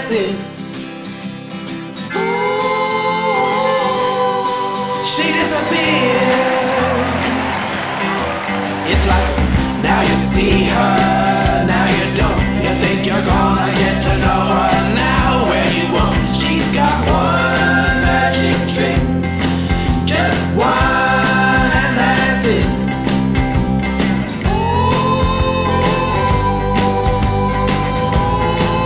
that's it. She disappeared. It's like now you see her, now you don't. You think you're gonna get to know her.